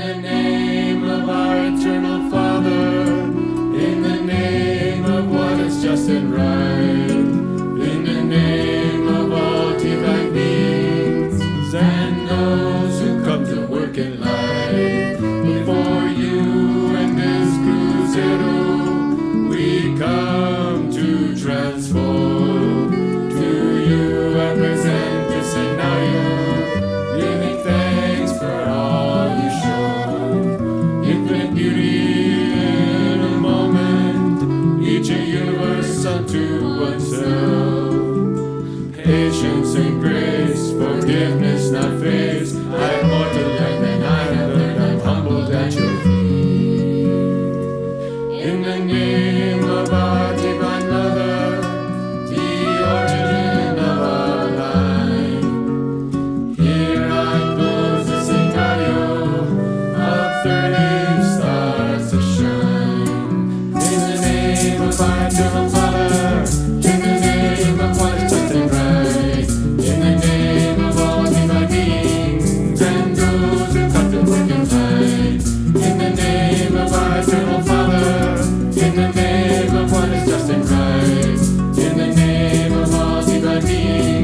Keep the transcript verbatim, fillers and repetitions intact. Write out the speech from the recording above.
the name of our eternal Father, in the name of what is just and right, in the name of all divine beings and those who come to work in life. Before you and this crucero, we come to transform. To you I present this scenario, giving thanks for all you show. Infinite beauty in a moment, each a universe unto oneself. Patience and grace, forgiveness, not face. I am more to life than I have learned. I'm humbled at your feet. In the name of our divine mother, the origin of our line, here I close the scenario of thirty stars to shine. In the name of our eternal Father, in the name of what is just and right, in the name of all divine beings and those who come to work and fight, in the name of our eternal Father, in the name of what is just and right, in the name of all divine beings.